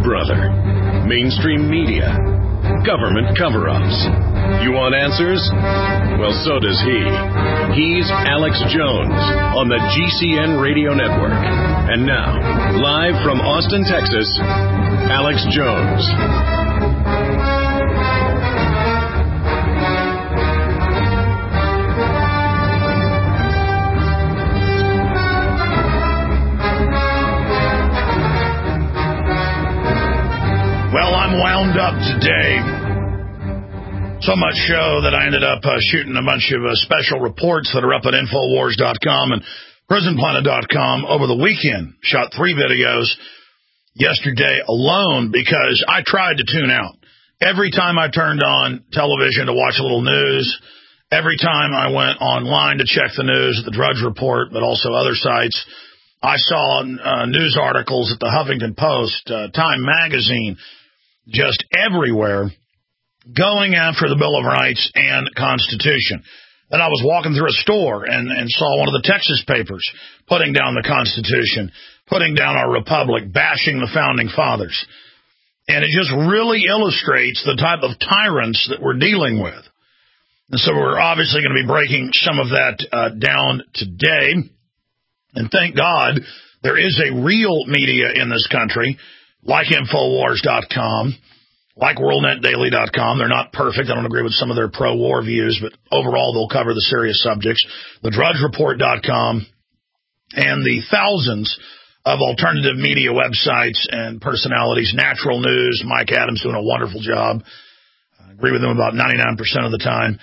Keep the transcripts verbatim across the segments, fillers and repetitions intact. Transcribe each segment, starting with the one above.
brother. Mainstream media. Government cover-ups. You want answers? Well, so does he. He's Alex Jones on the G C N Radio Network. And now, live from Austin, Texas, Alex Jones. Well, I'm wound up today. So much so that I ended up uh, shooting a bunch of uh, special reports that are up at Infowars dot com and Prison Planet dot com over the weekend. Shot three videos yesterday alone because I tried to tune out. Every time I turned on television to watch a little news, every time I went online to check the news at the Drudge Report, but also other sites, I saw uh, news articles at the Huffington Post, uh, Time Magazine, just everywhere, going after the Bill of Rights and Constitution. Then I was walking through a store and, and saw one of the Texas papers putting down the Constitution, putting down our republic, bashing the Founding Fathers. And it just really illustrates the type of tyrants that we're dealing with. And so we're obviously going to be breaking some of that uh, down today. And thank God there is a real media in this country, like Infowars dot com, like World Net Daily dot com. They're not perfect. I don't agree with some of their pro-war views, but overall they'll cover the serious subjects. The Drudge Report dot com and the thousands of alternative media websites and personalities. Natural News, Mike Adams doing a wonderful job. I agree with him about ninety-nine percent of the time.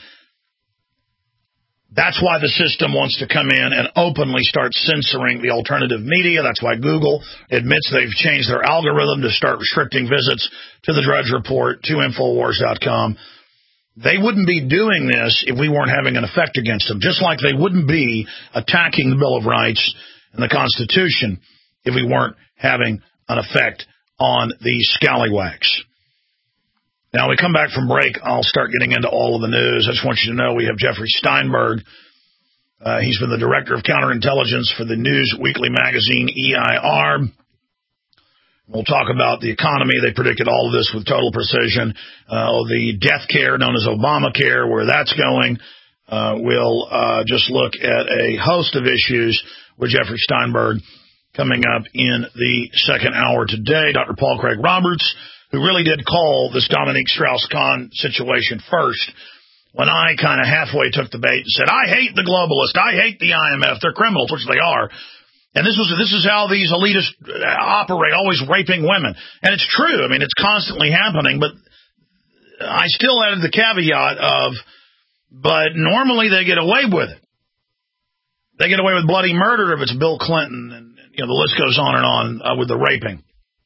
That's why the system wants to come in and openly start censoring the alternative media. That's why Google admits they've changed their algorithm to start restricting visits to the Drudge Report, to Infowars dot com. They wouldn't be doing this if we weren't having an effect against them, just like they wouldn't be attacking the Bill of Rights and the Constitution if we weren't having an effect on these scallywags. Now, we come back from break, I'll start getting into all of the news. I just want you to know we have Jeffrey Steinberg. Uh, he's been the director of counterintelligence for the News Weekly magazine, E I R. We'll talk about the economy. They predicted all of this with total precision. Uh, the death care known as Obamacare, where that's going. Uh, we'll uh, just look at a host of issues with Jeffrey Steinberg coming up in the second hour today. Doctor Paul Craig Roberts, who really did call this Dominique Strauss-Kahn situation first, when I kind of halfway took the bait and said, I hate the globalists, I hate the I M F, they're criminals, which they are. And this was this is how these elitists operate, always raping women. And it's true. I mean, it's constantly happening, but I still added the caveat of, but normally they get away with it. They get away with bloody murder if it's Bill Clinton, and you know the list goes on and on uh, with the raping.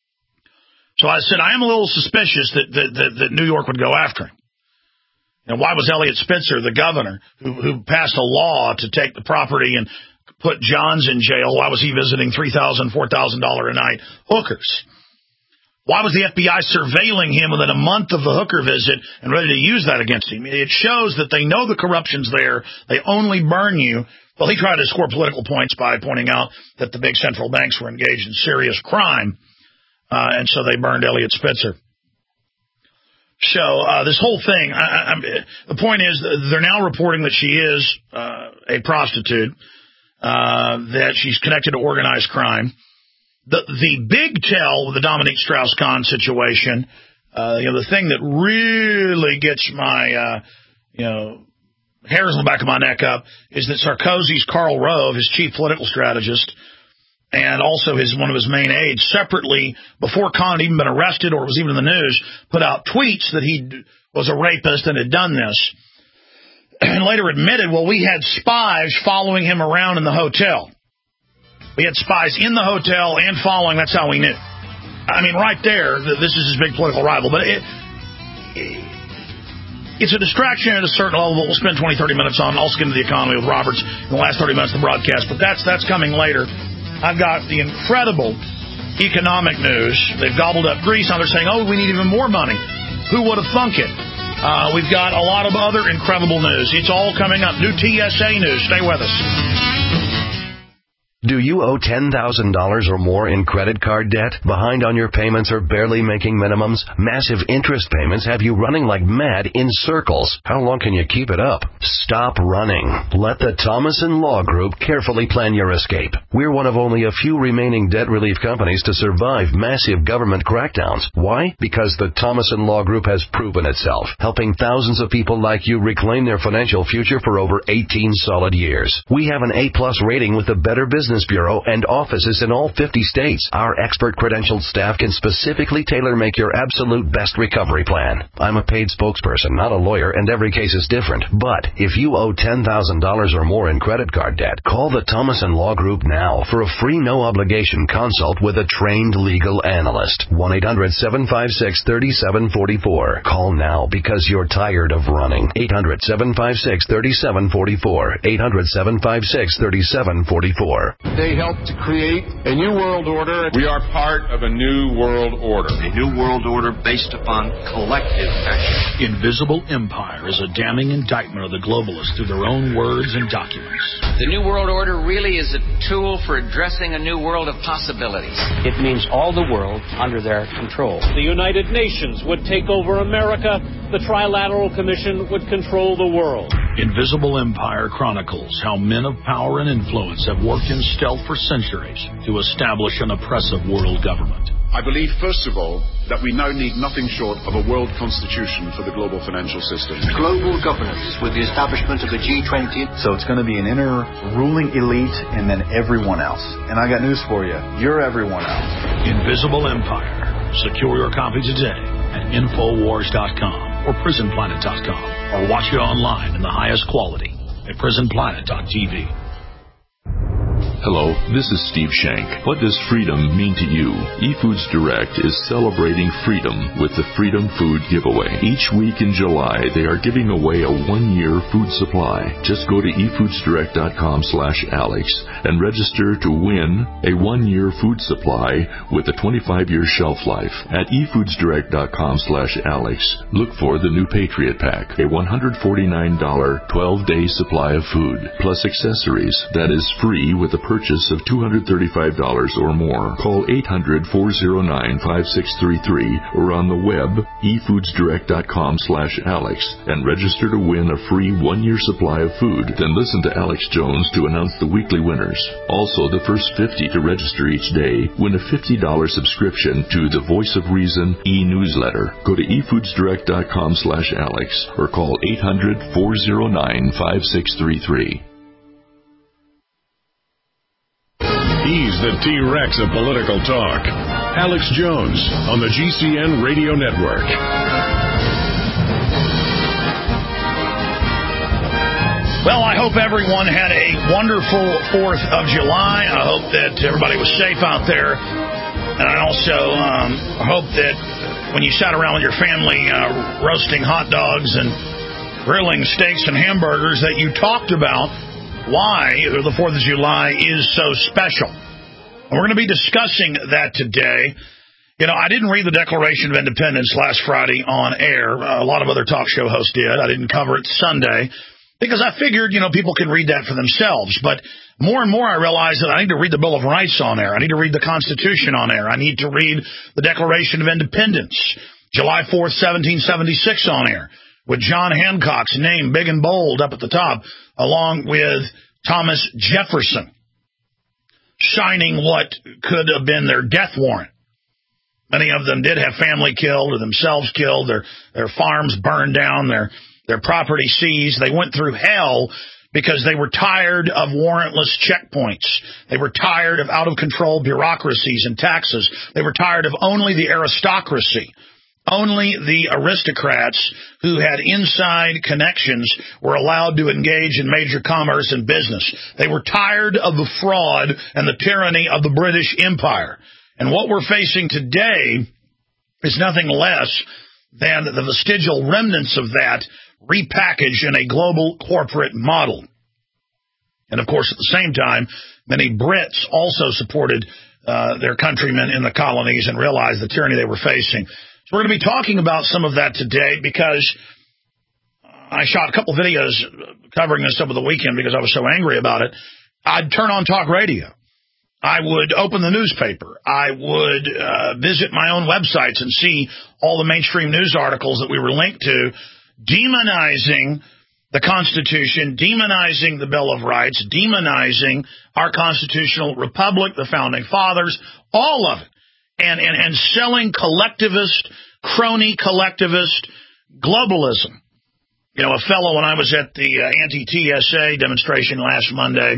So I said, I am a little suspicious that, that, that, that New York would go after him. And why was Eliot Spitzer, the governor, who, who passed a law to take the property and put Johns in jail, why was he visiting three thousand dollars, four thousand dollars a night hookers? Why was the F B I surveilling him within a month of the hooker visit and ready to use that against him? It shows that they know the corruption's there. They only burn you. Well, he tried to score political points by pointing out that the big central banks were engaged in serious crime. Uh, and so they burned Eliot Spitzer. So uh, this whole thing, I, I, the point is they're now reporting that she is uh, a prostitute, uh, that she's connected to organized crime. The the big tell with the Dominique Strauss-Kahn situation, uh, you know, the thing that really gets my, uh, you know, hairs on the back of my neck up is that Sarkozy's Karl Rove, his chief political strategist, and also his one of his main aides, separately, before Khan had even been arrested or was even in the news, put out tweets that he was a rapist and had done this. And later admitted, well, we had spies following him around in the hotel. We had spies in the hotel and following, that's how we knew. I mean, right there, this is his big political rival. But it, it's a distraction at a certain level that we'll spend twenty, thirty minutes on. Also get into the economy with Roberts in the last thirty minutes of the broadcast. But that's that's coming later. I've got the incredible economic news. They've gobbled up Greece. Now they're saying, oh, we need even more money. Who would have thunk it? Uh, we've got a lot of other incredible news. It's all coming up. New T S A news. Stay with us. Do you owe ten thousand dollars or more in credit card debt? Behind on your payments or barely making minimums? Massive interest payments have you running like mad in circles. How long can you keep it up? Stop running. Let the Thomas and Law Group carefully plan your escape. We're one of only a few remaining debt relief companies to survive massive government crackdowns. Why? Because the Thomas and Law Group has proven itself, helping thousands of people like you reclaim their financial future for over eighteen solid years. We have an A-plus rating with the Better Business Bureau and offices in all fifty states. Our expert credentialed staff can specifically tailor-make your absolute best recovery plan. I'm a paid spokesperson, not a lawyer, and every case is different. But if you owe ten thousand dollars or more in credit card debt, call the Thomas and Law Group now for a free no-obligation consult with a trained legal analyst. one eight hundred seven five six three seven four four. Call now because you're tired of running. eight hundred seven five six three seven four four. eight hundred seven five six three seven four four. They helped to create a new world order. We are part of a new world order. A new world order based upon collective action. Invisible Empire is a damning indictment of the globalists through their own words and documents. The new world order really is a tool for addressing a new world of possibilities. It means all the world under their control. The United Nations would take over America. The Trilateral Commission would control the world. Invisible Empire chronicles how men of power and influence have worked in stealth for centuries to establish an oppressive world government. I believe, first of all, that we now need nothing short of a world constitution for the global financial system. Global governance with the establishment of the G twenty. So it's going to be an inner ruling elite and then everyone else. And I got news for you. You're everyone else. Invisible Empire. Secure your copy today at Infowars dot com or Prison Planet dot com, or watch it online in the highest quality at Prison Planet dot T V. Hello, this is Steve Shank. What does freedom mean to you? eFoods Direct is celebrating freedom with the Freedom Food Giveaway. Each week in July, they are giving away a one-year food supply. Just go to e foods direct dot com slash Alex and register to win a one-year food supply with a twenty-five year shelf life. At e foods direct dot com slash Alex, look for the new Patriot Pack, a one hundred forty-nine dollars twelve day supply of food, plus accessories that is free with a purchase of two hundred thirty-five dollars or more. Call eight hundred, four oh nine, five six three three or on the web e foods direct dot com slash Alex and register to win a free one-year supply of food. Then listen to Alex Jones to announce the weekly winners. Also, the first fifty to register each day win a fifty dollars subscription to the Voice of Reason e-newsletter. Go to e foods direct dot com slash Alex or call eight hundred, four oh nine, five six three three. He's the T-Rex of political talk. Alex Jones on the G C N Radio Network. Well, I hope everyone had a wonderful fourth of July. I hope that everybody was safe out there. And I also um, hope that when you sat around with your family uh, roasting hot dogs and grilling steaks and hamburgers, that you talked about why the fourth of July is so special. And we're going to be discussing that today. You know, I didn't read the Declaration of Independence last Friday on air. A lot of other talk show hosts did. I didn't cover it Sunday because I figured, you know, people can read that for themselves. But more and more I realize that I need to read the Bill of Rights on air. I need to read the Constitution on air. I need to read the Declaration of Independence, July fourth, seventeen seventy-six on air, with John Hancock's name big and bold up at the top, along with Thomas Jefferson signing what could have been their death warrant. Many of them did have family killed or themselves killed, their their farms burned down, their their property seized. They went through hell because they were tired of warrantless checkpoints. They were tired of out-of-control bureaucracies and taxes. They were tired of only the aristocracy. Only the aristocrats who had inside connections were allowed to engage in major commerce and business. They were tired of the fraud and the tyranny of the British Empire. And what we're facing today is nothing less than the vestigial remnants of that repackaged in a global corporate model. And, of course, at the same time, many Brits also supported uh, their countrymen in the colonies and realized the tyranny they were facing. So we're going to be talking about some of that today because I shot a couple videos covering this over the weekend because I was so angry about it. I'd turn on talk radio. I would open the newspaper. I would uh, visit my own websites and see all the mainstream news articles that we were linked to, demonizing the Constitution, demonizing the Bill of Rights, demonizing our constitutional republic, the Founding Fathers, all of it, and, and, and selling collectivist, crony collectivist globalism. You know, a fellow, when I was at the uh, anti-T S A demonstration last Monday,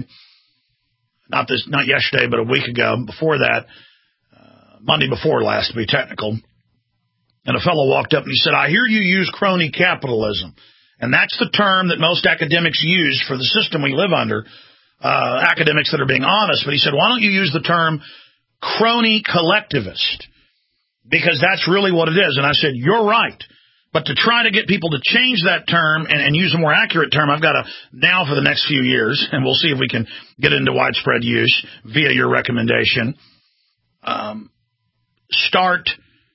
not this, not yesterday, but a week ago, before that, uh, Monday before last, to be technical, and a fellow walked up and he said, I hear you use crony capitalism. And that's the term that most academics use for the system we live under, uh, academics that are being honest. But he said, why don't you use the term crony collectivist? Because that's really what it is. And I said, you're right. But to try to get people to change that term and, and use a more accurate term, I've got to now for the next few years, and we'll see if we can get into widespread use via your recommendation, um, start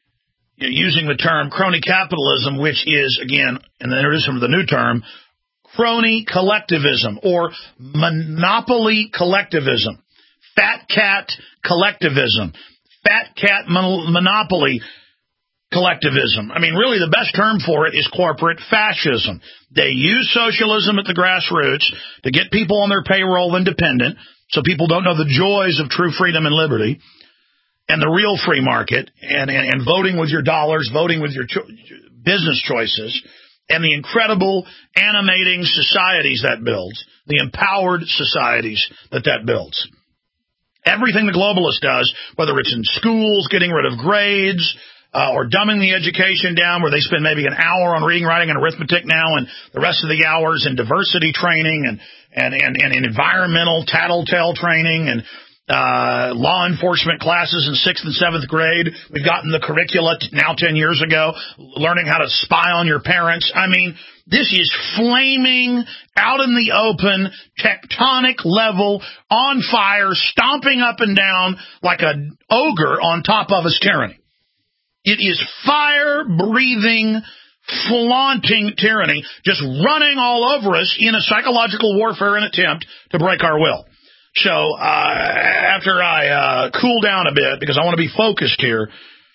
using the term crony capitalism, which is, again, and then introduce them to the new term, crony collectivism or monopoly collectivism, fat cat collectivism, fat cat mon- monopoly collectivism. I mean, really the best term for it is corporate fascism. They use socialism at the grassroots to get people on their payroll and dependent, so people don't know the joys of true freedom and liberty and the real free market, and, and, and voting with your dollars, voting with your cho- business choices, and the incredible animating societies that builds, the empowered societies that that builds. Everything the globalist does, whether it's in schools, getting rid of grades, uh, or dumbing the education down where they spend maybe an hour on reading, writing, and arithmetic now, and the rest of the hours in diversity training and, and, and, and environmental tattletale training and Uh, law enforcement classes in sixth and seventh grade. We've gotten the curricula t- now ten years ago, learning how to spy on your parents. I mean, this is flaming, out in the open, tectonic level, on fire, stomping up and down like an ogre on top of us tyranny. It is fire-breathing, flaunting tyranny, just running all over us in a psychological warfare and attempt to break our will. So uh, after I uh, cool down a bit, because I want to be focused here,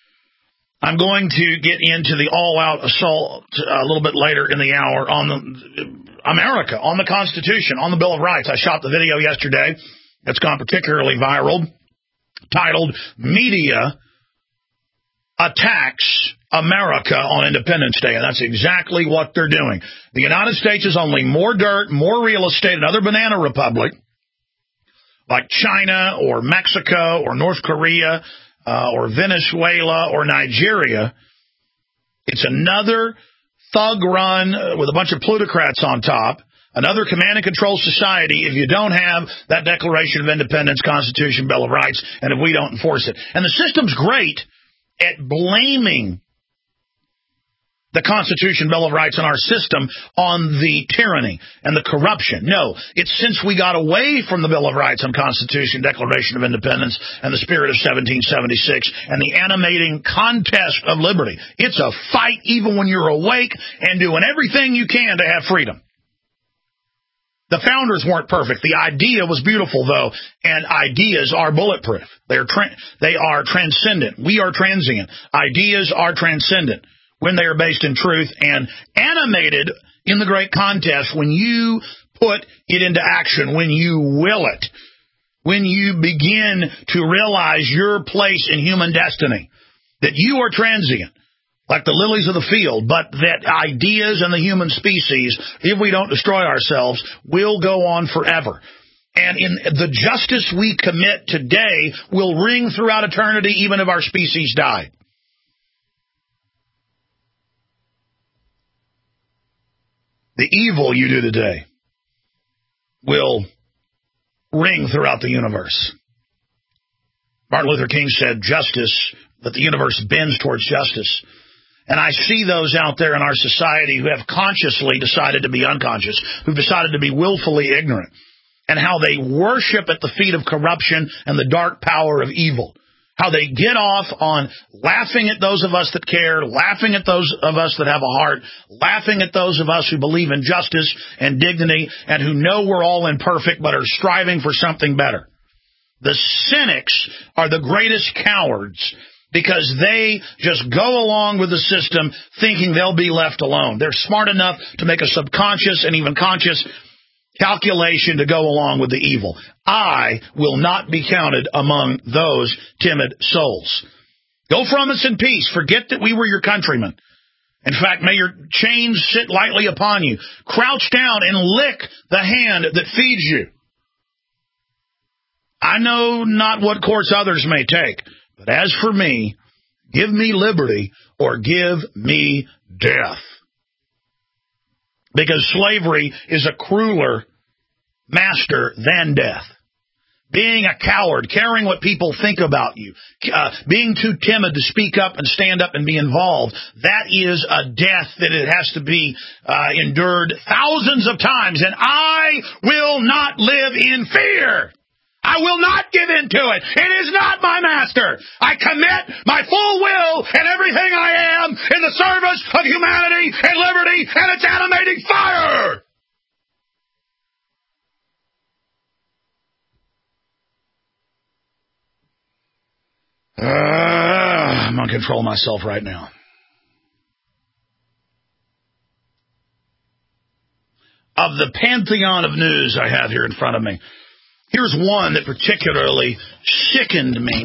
I'm going to get into the all-out assault a little bit later in the hour on the America, on the Constitution, on the Bill of Rights. I shot the video yesterday. It's gone particularly viral, titled Media Attacks America on Independence Day, and that's exactly what they're doing. The United States is only more dirt, more real estate, another banana republic, like China or Mexico or North Korea uh, or Venezuela or Nigeria. It's another thug run with a bunch of plutocrats on top, another command and control society if you don't have that Declaration of Independence, Constitution, Bill of Rights, and if we don't enforce it. And the system's great at blaming the Constitution, Bill of Rights, and our system on the tyranny and the corruption. No, it's since we got away from the Bill of Rights and Constitution, Declaration of Independence, and the spirit of seventeen seventy-six, and the animating contest of liberty. It's a fight even when you're awake and doing everything you can to have freedom. The founders weren't perfect. The idea was beautiful, though, and ideas are bulletproof. They are tra- they are transcendent. We are transient. Ideas are transcendent when they are based in truth and animated in the great contest when you put it into action, when you will it, when you begin to realize your place in human destiny, that you are transient, like the lilies of the field, but that ideas and the human species, if we don't destroy ourselves, will go on forever. And in the justice we commit today will ring throughout eternity, even if our species die. The evil you do today will ring throughout the universe. Martin Luther King said, justice, that the universe bends towards justice. And I see those out there in our society who have consciously decided to be unconscious, who've decided to be willfully ignorant, and how they worship at the feet of corruption and the dark power of evil. How they get off on laughing at those of us that care, laughing at those of us that have a heart, laughing at those of us who believe in justice and dignity and who know we're all imperfect but are striving for something better. The cynics are the greatest cowards because they just go along with the system thinking they'll be left alone. They're smart enough to make a subconscious and even conscious calculation to go along with the evil. I will not be counted among those timid souls. Go from us in peace. Forget that we were your countrymen. In fact, may your chains sit lightly upon you. Crouch down and lick the hand that feeds you. I know not what course others may take, but as for me, give me liberty or give me death. Because slavery is a crueler master than death. Being a coward, caring what people think about you, uh, being too timid to speak up and stand up and be involved, that is a death that it has to be uh, endured thousands of times. And I will not live in fear. I will not give in to it. It is not my master. I commit my full will and everything I am in the service of humanity and liberty and its animating fire. Uh, I'm going to control myself right now. Of the pantheon of news I have here in front of me, here's one that particularly sickened me.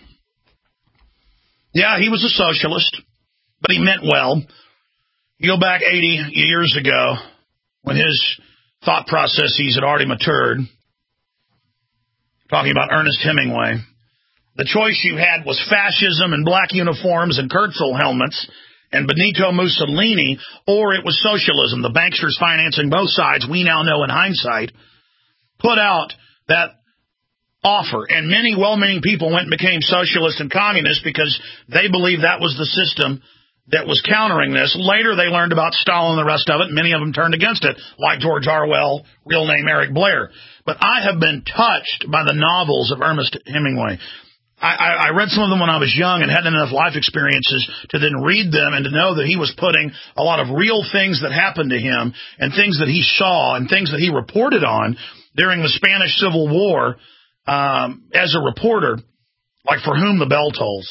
Yeah, he was a socialist, but he meant well. You go back eighty years ago when his thought processes had already matured. Talking about Ernest Hemingway. The choice you had was fascism and black uniforms and Kurzel helmets and Benito Mussolini, or it was socialism. The banksters financing both sides, we now know in hindsight, put out that offer. And many well-meaning people went and became socialists and communists because they believed that was the system that was countering this. Later they learned about Stalin and the rest of it, and many of them turned against it, like George Orwell, real name Eric Blair. But I have been touched by the novels of Ernest Hemingway. I, I read some of them when I was young and hadn't enough life experiences to then read them and to know that he was putting a lot of real things that happened to him and things that he saw and things that he reported on during the Spanish Civil War um, as a reporter, like For Whom the Bell Tolls.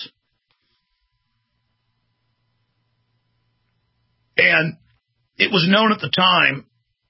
And it was known at the time,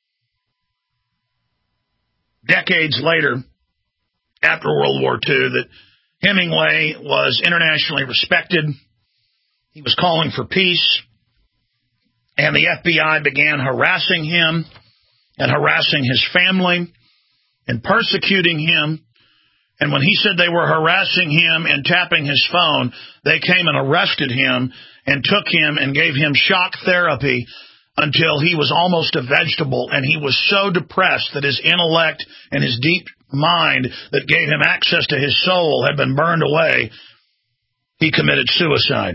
decades later, after World War Two, that Hemingway was internationally respected. He was calling for peace. And the F B I began harassing him and harassing his family and persecuting him. And when he said they were harassing him and tapping his phone, they came and arrested him and took him and gave him shock therapy until he was almost a vegetable. And he was so depressed that his intellect and his deep mind that gave him access to his soul had been burned away. He committed suicide.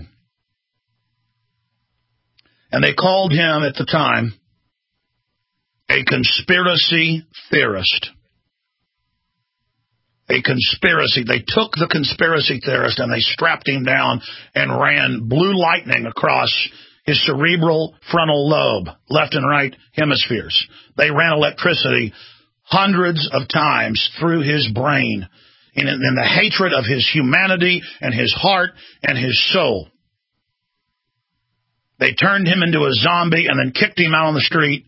And they called him at the time a conspiracy theorist. A conspiracy. They took the conspiracy theorist and they strapped him down and ran blue lightning across his cerebral frontal lobe, left and right hemispheres. They ran electricity hundreds of times through his brain in, in the hatred of his humanity and his heart and his soul. They turned him into a zombie and then kicked him out on the street.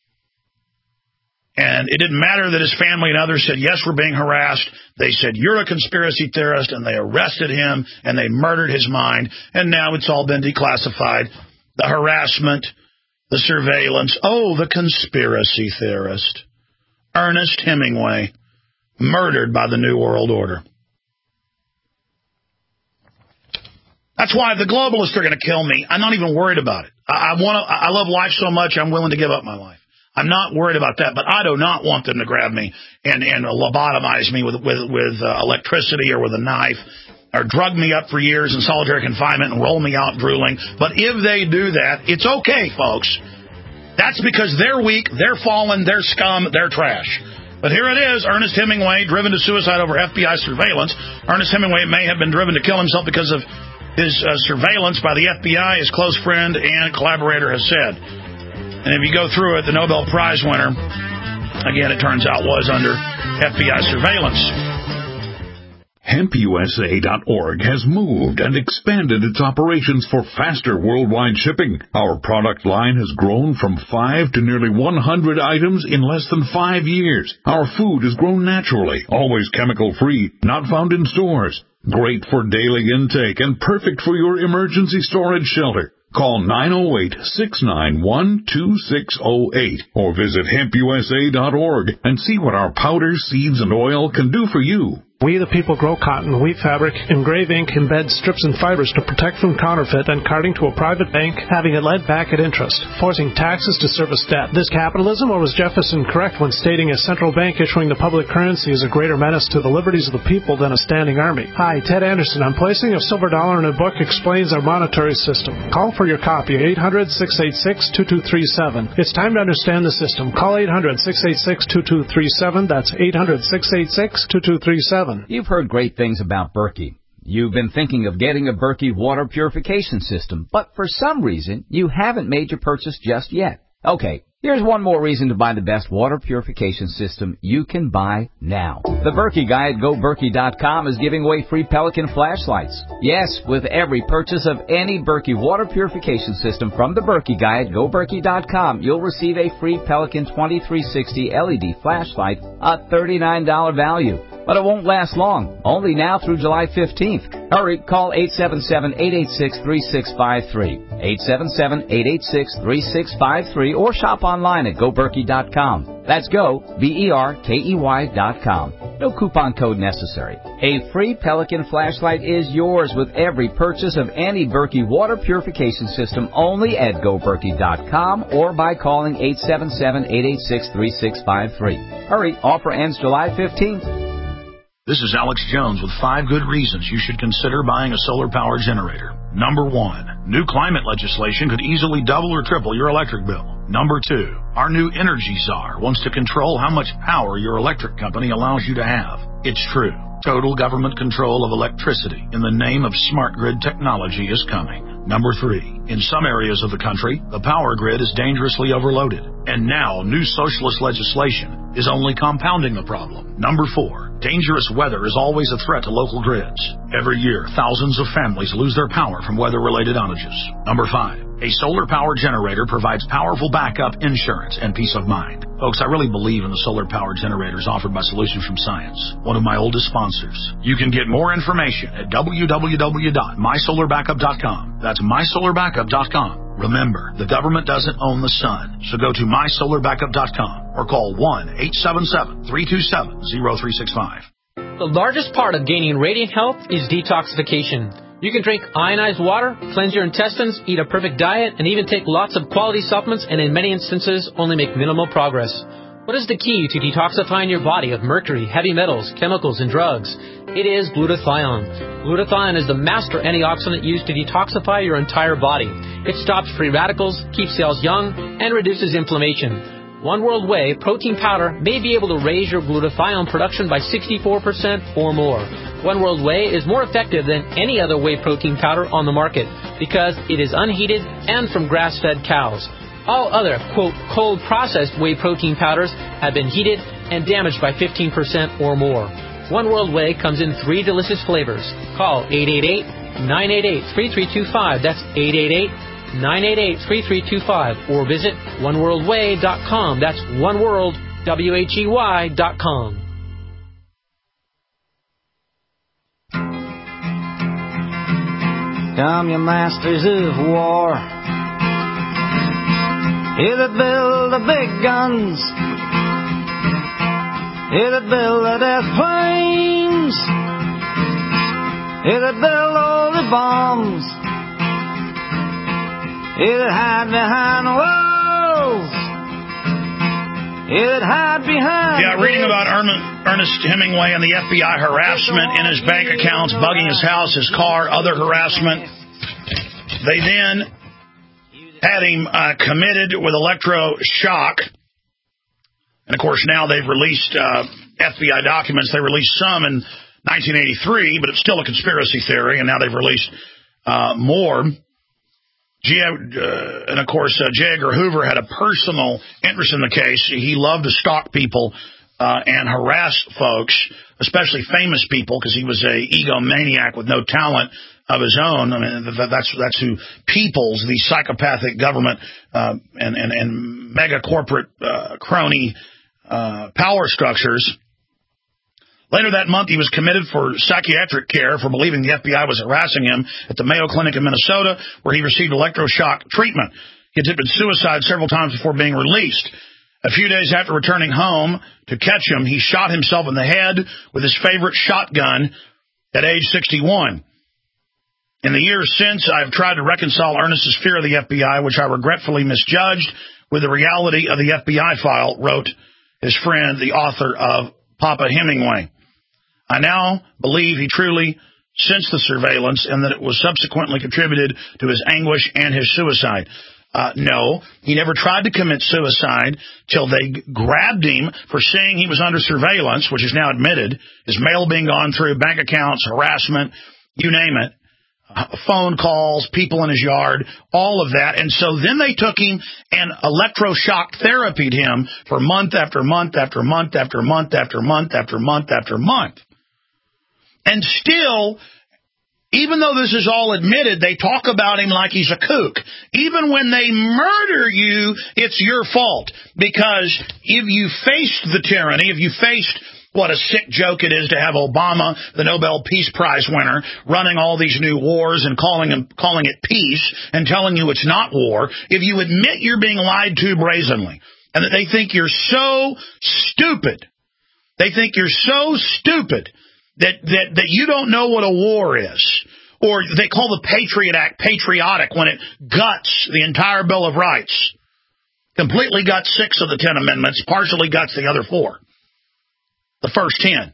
And it didn't matter that his family and others said, yes, we're being harassed. They said, you're a conspiracy theorist, and they arrested him and they murdered his mind. And now it's all been declassified. The harassment, the surveillance. Oh, the conspiracy theorist. Ernest Hemingway, murdered by the New World Order. That's why if the globalists are going to kill me, I'm not even worried about it. I, I want to. I love life so much, I'm willing to give up my life. I'm not worried about that, but I do not want them to grab me and, and lobotomize me with with, with uh, electricity or with a knife, or drug me up for years in solitary confinement and roll me out drooling. But if they do that, it's okay, folks. That's because they're weak, they're fallen, they're scum, they're trash. But here it is, Ernest Hemingway driven to suicide over F B I surveillance. Ernest Hemingway may have been driven to kill himself because of his uh, surveillance by the F B I, his close friend and collaborator has said. And if you go through it, the Nobel Prize winner, again, it turns out, was under F B I surveillance. hemp U S A dot org has moved and expanded its operations for faster worldwide shipping. Our product line has grown from five to nearly one hundred items in less than five years. Our food is grown naturally, always chemical-free, not found in stores. Great for daily intake and perfect for your emergency storage shelter. Call nine oh eight, six nine one, two six oh eight or visit hemp U S A dot org and see what our powders, seeds, and oil can do for you. We the people grow cotton, weave fabric, engrave ink, embed strips and fibers to protect from counterfeit and carting to a private bank, having it led back at interest, forcing taxes to service debt. This capitalism, or was Jefferson correct when stating a central bank issuing the public currency is a greater menace to the liberties of the people than a standing army? Hi, Ted Anderson. I'm placing a silver dollar in a book explains our monetary system. Call for your copy, eight hundred, six eight six, two two three seven. It's time to understand the system. Call eight hundred, six eight six, two two three seven. That's eight hundred, six eight six, two two three seven. You've heard great things about Berkey. You've been thinking of getting a Berkey water purification system, but for some reason, you haven't made your purchase just yet. Okay, here's one more reason to buy the best water purification system you can buy now. The Berkey guy at Go Berkey dot com is giving away free Pelican flashlights. Yes, with every purchase of any Berkey water purification system from the Berkey guy at Go Berkey dot com, you'll receive a free Pelican twenty-three sixty L E D flashlight, a thirty-nine dollars value. But it won't last long, only now through July fifteenth. Hurry, call eight seven seven, eight eight six, three six five three, eight seven seven, eight eight six, three six five three, or shop online at Go Berkey dot com. That's Go, B E R K E Y dot com. No coupon code necessary. A free Pelican flashlight is yours with every purchase of any Berkey water purification system only at Go Berkey dot com or by calling eight seven seven, eight eight six, three six five three. Hurry, offer ends July fifteenth. This is Alex Jones with five good reasons you should consider buying a solar power generator. Number one, new climate legislation could easily double or triple your electric bill. Number two, our new energy czar wants to control how much power your electric company allows you to have. It's true. Total government control of electricity in the name of smart grid technology is coming. Number three, in some areas of the country, the power grid is dangerously overloaded. And now, new socialist legislation is only compounding the problem. Number four, dangerous weather is always a threat to local grids. Every year, thousands of families lose their power from weather-related outages. Number five, a solar power generator provides powerful backup insurance and peace of mind. Folks, I really believe in the solar power generators offered by Solutions from Science, one of my oldest sponsors. You can get more information at w w w dot my solar backup dot com. That's my solar backup dot com. Remember, the government doesn't own the sun, so go to my solar backup dot com or call one eight seven seven, three two seven, zero three six five. The largest part of gaining radiant health is detoxification. You can drink ionized water, cleanse your intestines, eat a perfect diet, and even take lots of quality supplements and in many instances only make minimal progress. What is the key to detoxifying your body of mercury, heavy metals, chemicals, and drugs? It is glutathione. Glutathione is the master antioxidant used to detoxify your entire body. It stops free radicals, keeps cells young, and reduces inflammation. One World Whey protein powder may be able to raise your glutathione production by sixty-four percent or more. One World Whey is more effective than any other whey protein powder on the market because it is unheated and from grass-fed cows. All other, quote, cold-processed whey protein powders have been heated and damaged by fifteen percent or more. One World Whey comes in three delicious flavors. Call eight eight eight, nine eight eight, three three two five. That's eight eight eight, nine eight eight, three three two five. Or visit one world whey dot com. That's one world, W H E Y dot com. Come, you masters of war, you that build the big guns, you that build the death planes, you that build all the bombs, you that hide behind walls, you that hide behind... Yeah, reading about Ernest Hemingway and the F B I harassment in his bank accounts, bugging his house, his car, other harassment. They then had him uh, committed with electroshock. And, of course, now they've released uh, F B I documents. They released some in nineteen eighty-three, but it's still a conspiracy theory, and now they've released uh, more. G- uh, and, of course, uh, J. Edgar Hoover had a personal interest in the case. He loved to stalk people uh, and harass folks, especially famous people, because he was a egomaniac with no talent of his own. I mean, that's that's who Peoples, the psychopathic government uh, and, and, and mega corporate uh, crony uh, power structures. Later that month, he was committed for psychiatric care for believing the F B I was harassing him at the Mayo Clinic in Minnesota, where he received electroshock treatment. He attempted suicide several times before being released. A few days after returning home to catch him, he shot himself in the head with his favorite shotgun at age sixty-one. In the years since, I have tried to reconcile Ernest's fear of the F B I, which I regretfully misjudged, with the reality of the F B I file, wrote his friend, the author of Papa Hemingway. I now believe he truly sensed the surveillance and that it was subsequently contributed to his anguish and his suicide. Uh, no, he never tried to commit suicide till they g- grabbed him for saying he was under surveillance, which is now admitted, his mail being gone through, bank accounts, harassment, you name it, uh, phone calls, people in his yard, all of that. And so then they took him and electroshock therapied him for month after month after month after month after month after month after month. And still, even though this is all admitted, they talk about him like he's a kook. Even when they murder you, it's your fault. Because if you faced the tyranny, if you faced what a sick joke it is to have Obama, the Nobel Peace Prize winner, running all these new wars and calling him, calling it peace and telling you it's not war, if you admit you're being lied to brazenly and that they think you're so stupid, they think you're so stupid That, that that you don't know what a war is. Or they call the Patriot Act patriotic when it guts the entire Bill of Rights. Completely guts six of the ten amendments, partially guts the other four. The first ten.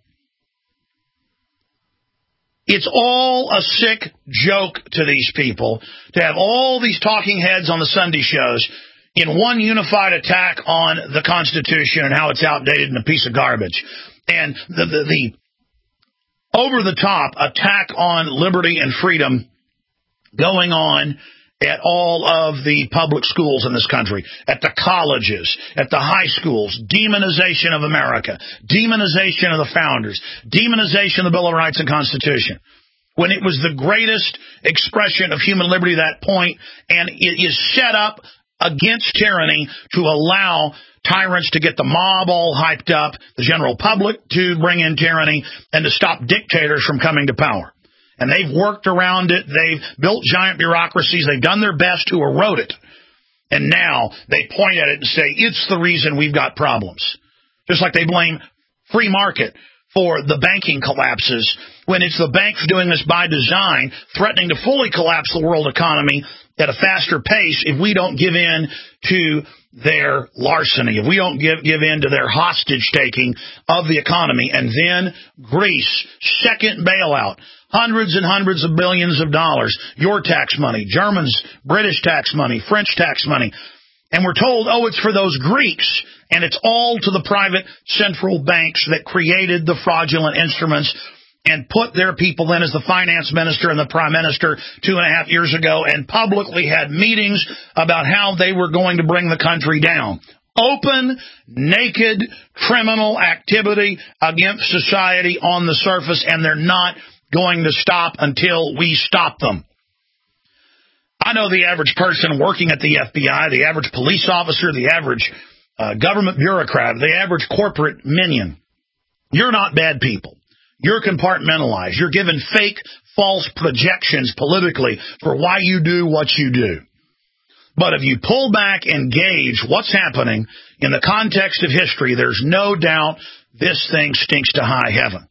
It's all a sick joke to these people to have all these talking heads on the Sunday shows in one unified attack on the Constitution and how it's outdated and a piece of garbage. And the the, the over-the-top attack on liberty and freedom going on at all of the public schools in this country, at the colleges, at the high schools, demonization of America, demonization of the founders, demonization of the Bill of Rights and Constitution, when it was the greatest expression of human liberty at that point, and it is set up against tyranny to allow tyrants to get the mob all hyped up, the general public to bring in tyranny, and to stop dictators from coming to power. And they've worked around it. They've built giant bureaucracies. They've done their best to erode it. And now they point at it and say, it's the reason we've got problems. Just like they blame free market for the banking collapses, when it's the banks doing this by design, threatening to fully collapse the world economy at a faster pace if we don't give in to their larceny, if we don't give, give in to their hostage-taking of the economy. And then Greece, second bailout, hundreds and hundreds of billions of dollars, your tax money, Germans, British tax money, French tax money. And we're told, oh, it's for those Greeks, and it's all to the private central banks that created the fraudulent instruments and put their people in as the finance minister and the prime minister two and a half years ago and publicly had meetings about how they were going to bring the country down. Open, naked, criminal activity against society on the surface, and they're not going to stop until we stop them. I know the average person working at the F B I, the average police officer, the average uh, government bureaucrat, the average corporate minion. You're not bad people. You're compartmentalized. You're given fake, false projections politically for why you do what you do. But if you pull back and gauge what's happening in the context of history, there's no doubt this thing stinks to high heaven.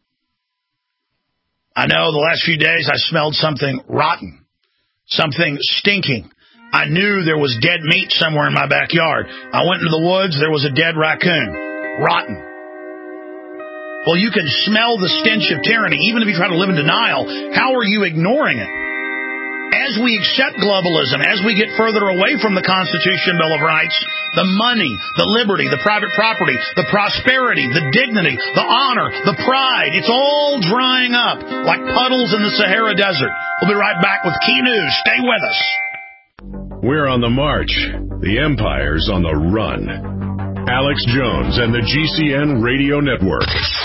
I know the last few days I smelled something rotten, something stinking. I knew there was dead meat somewhere in my backyard. I went into the woods. There was a dead raccoon, rotten. Well, you can smell the stench of tyranny, even if you try to live in denial. How are you ignoring it? As we accept globalism, as we get further away from the Constitution, Bill of Rights, the money, the liberty, the private property, the prosperity, the dignity, the honor, the pride, it's all drying up like puddles in the Sahara Desert. We'll be right back with key news. Stay with us. We're on the march. The empire's on the run. Alex Jones and the G C N Radio Network.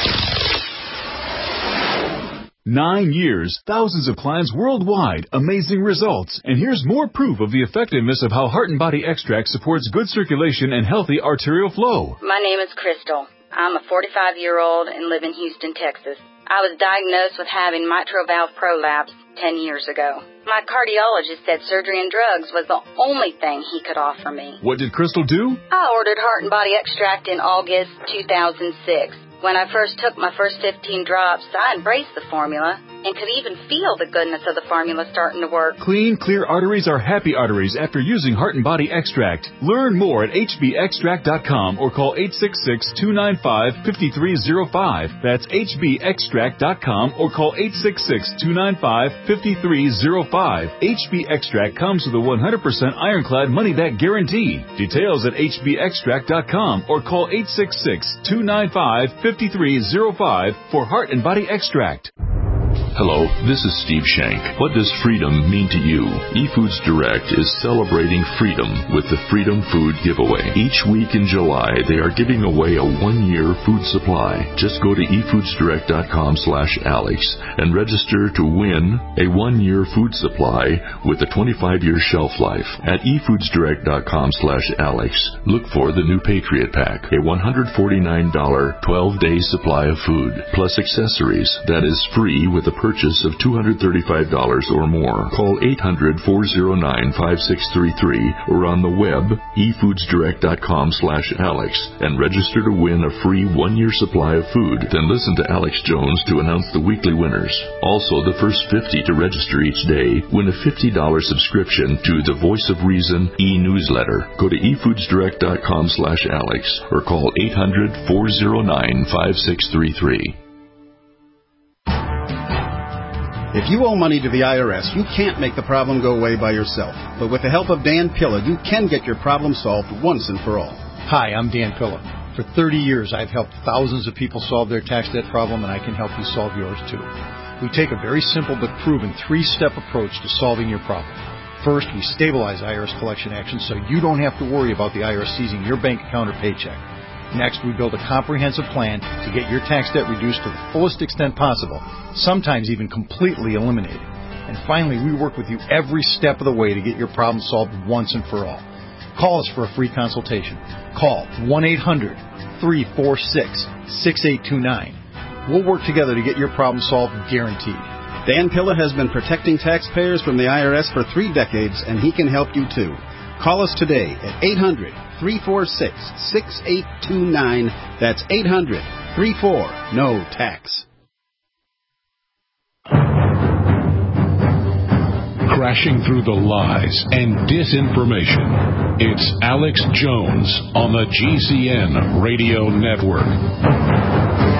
Nine years, thousands of clients worldwide, amazing results. And here's more proof of the effectiveness of how Heart and Body Extract supports good circulation and healthy arterial flow. My name is Crystal. I'm a forty-five-year-old and live in Houston, Texas. I was diagnosed with having mitral valve prolapse ten years ago. My cardiologist said surgery and drugs was the only thing he could offer me. What did Crystal do? I ordered Heart and Body Extract in August two thousand six. When I first took my first fifteen drops, I embraced the formula and could even feel the goodness of the formula starting to work. Clean, clear arteries are happy arteries after using Heart and Body Extract. Learn more at H B extract dot com or call eight six six, two nine five, five three zero five. That's H B extract dot com or call eight six six, two nine five, five three zero five. H B Extract comes with a one hundred percent ironclad money-back guarantee. Details at H B extract dot com or call eight six six, two nine five, five three zero five for Heart and Body Extract. Hello, this is Steve Shank. What does freedom mean to you? eFoods Direct is celebrating freedom with the Freedom Food Giveaway. Each week in July, they are giving away a one-year food supply. Just go to e foods direct dot com slash Alex and register to win a one-year food supply with a twenty-five year shelf life. At e foods direct dot com slash Alex, look for the new Patriot Pack, a one hundred forty-nine dollars twelve day supply of food, plus accessories that is free with a purchase of two hundred thirty-five dollars or more. Call eight hundred, four oh nine, five six three three or on the web e foods direct dot com slash Alex and register to win a free one-year supply of food. Then listen to Alex Jones to announce the weekly winners. Also, the first fifty to register each day win a fifty dollars subscription to the Voice of Reason e-newsletter. Go to e foods direct dot com slash Alex or call eight hundred, four oh nine, five six three three. If you owe money to the I R S, you can't make the problem go away by yourself. But with the help of Dan Pilla, you can get your problem solved once and for all. Hi, I'm Dan Pilla. For thirty years, I've helped thousands of people solve their tax debt problem, and I can help you solve yours too. We take a very simple but proven three-step approach to solving your problem. First, we stabilize I R S collection actions so you don't have to worry about the I R S seizing your bank account or paycheck. Next, we build a comprehensive plan to get your tax debt reduced to the fullest extent possible, sometimes even completely eliminated. And finally, we work with you every step of the way to get your problem solved once and for all. Call us for a free consultation. Call one eight hundred, three four six, six eight two nine. We'll work together to get your problem solved, guaranteed. Dan Pilla has been protecting taxpayers from the I R S for three decades, and he can help you too. Call us today at eight hundred, three four six, six eight two nine. That's eight hundred, three four, N O tax. Crashing through the lies and disinformation. It's Alex Jones on the G C N Radio Network.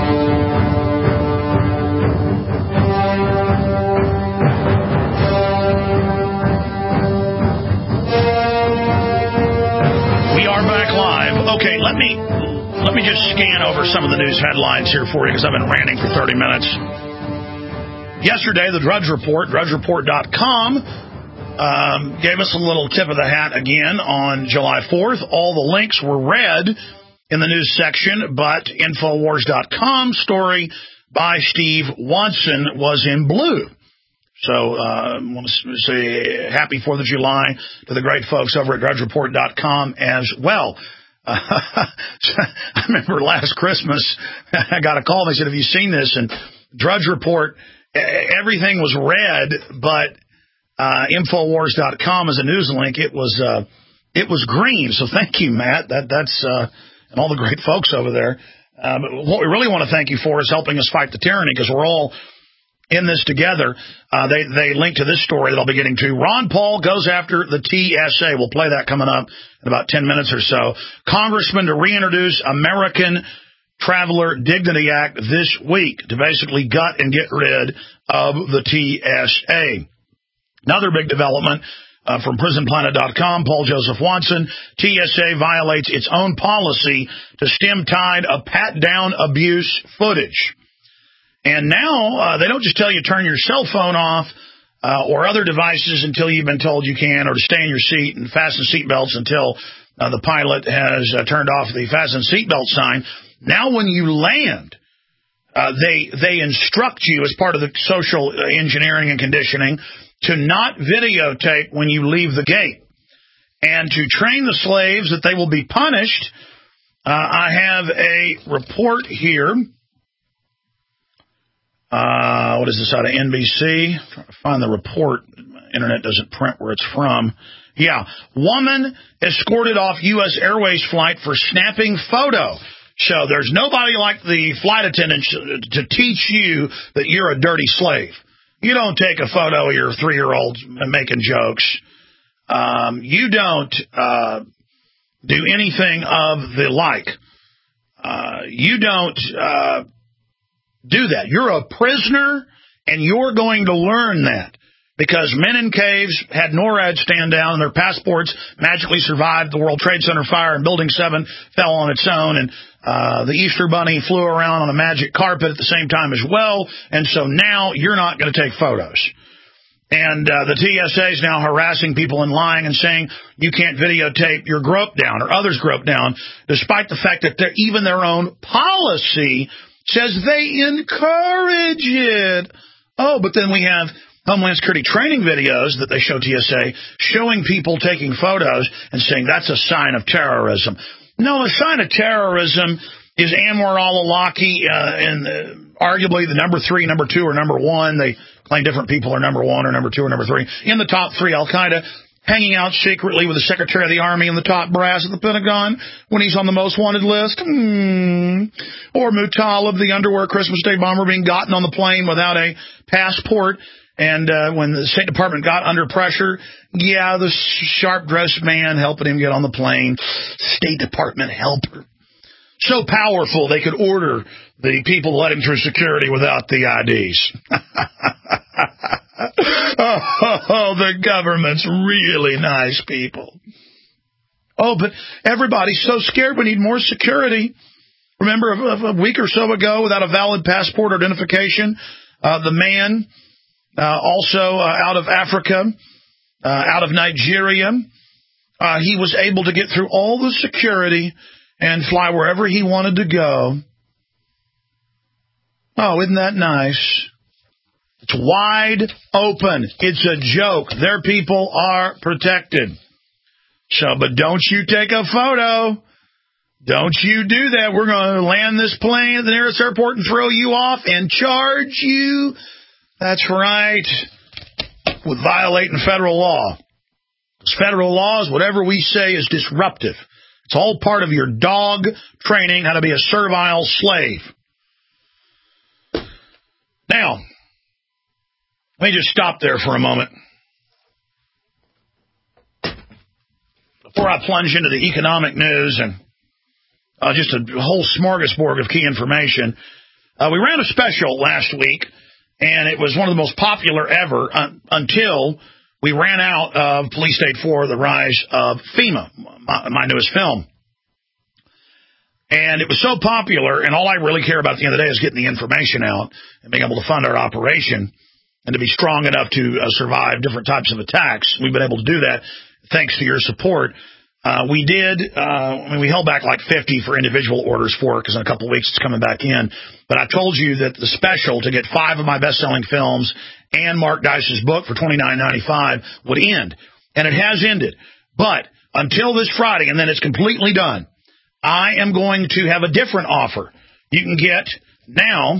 Okay, let me let me just scan over some of the news headlines here for you because I've been ranting for thirty minutes. Yesterday, the Drudge Report, drudge report dot com, um, gave us a little tip of the hat again on July fourth. All the links were red in the news section, but Infowars dot com story by Steve Watson was in blue. So uh, I want to say happy fourth of July to the great folks over at drudge report dot com as well. Uh, I remember last Christmas, I got a call. They said, have you seen this? And Drudge Report, everything was red, but uh, Infowars dot com as a news link, it was uh, it was green. So thank you, Matt. That That's uh, and all the great folks over there. Uh, but what we really want to thank you for is helping us fight the tyranny, because we're all in this together. Uh, they, they link to this story that I'll be getting to. Ron Paul goes after the T S A. We'll play that coming up in about ten minutes or so. Congressman to reintroduce American Traveler Dignity Act this week to basically gut and get rid of the T S A. Another big development uh, from prison planet dot com, Paul Joseph Watson. T S A violates its own policy to stem tide of pat-down abuse footage. And now uh, they don't just tell you to turn your cell phone off uh, or other devices until you've been told you can, or to stay in your seat and fasten seatbelts until Uh, the pilot has uh, turned off the fasten seatbelt sign. Now when you land, uh, they they instruct you as part of the social engineering and conditioning to not videotape when you leave the gate. And to train the slaves that they will be punished, uh, I have a report here. Uh, what is this, out of N B C? I'm trying to find the report. My internet doesn't print where it's from. Yeah. Woman escorted off U S Airways flight for snapping photo. So there's nobody like the flight attendants to teach you that you're a dirty slave. You don't take a photo of your three-year-old making jokes. Um, you don't uh, do anything of the like. Uh, you don't uh, do that. You're a prisoner, and you're going to learn that. Because men in caves had NORAD stand down, and their passports magically survived the World Trade Center fire, and Building seven fell on its own, and uh, the Easter Bunny flew around on a magic carpet at the same time as well, and so now you're not going to take photos. And uh, the T S A is now harassing people and lying and saying you can't videotape your grope down or others' grope down, despite the fact that even their own policy says they encourage it. Oh, but then we have Homeland Security training videos that they show T S A showing people taking photos and saying that's a sign of terrorism. No, a sign of terrorism is Anwar al-Awlaki uh, and uh, arguably the number three, number two, or number one. They claim different people are number one or number two or number three. In the top three, Al-Qaeda hanging out secretly with the Secretary of the Army and the top brass at the Pentagon when he's on the most wanted list. Hmm. Or Muttalib, the underwear Christmas Day bomber, being gotten on the plane without a passport. And uh, when the State Department got under pressure, yeah, the sharp-dressed man helping him get on the plane, State Department helper. So powerful they could order the people to let him through security without the I Ds. Oh, the government's really nice people. Oh, but everybody's so scared we need more security. Remember a, a week or so ago, without a valid passport or identification, uh, the man... Uh, also uh, out of Africa, uh, out of Nigeria, uh, he was able to get through all the security and fly wherever he wanted to go. Oh, isn't that nice? It's wide open. It's a joke. Their people are protected. So, but don't you take a photo. Don't you do that. We're going to land this plane at the nearest airport and throw you off and charge you. That's right, with violating federal law. Because federal law is whatever we say is disruptive. It's all part of your dog training how to be a servile slave. Now, let me just stop there for a moment. Before I plunge into the economic news and uh, just a whole smorgasbord of key information, uh, we ran a special last week. And it was one of the most popular ever un- until we ran out of Police State four, The Rise of FEMA, my, my newest film. And it was so popular, and all I really care about at the end of the day is getting the information out and being able to fund our operation and to be strong enough to uh, survive different types of attacks. We've been able to do that thanks to your support. Uh, we did, uh, I mean, we held back like fifty for individual orders for it because in a couple of weeks it's coming back in. But I told you that the special to get five of my best-selling films and Mark Dice's book for twenty-nine ninety-five would end. And it has ended. But until this Friday, and then it's completely done, I am going to have a different offer. You can get now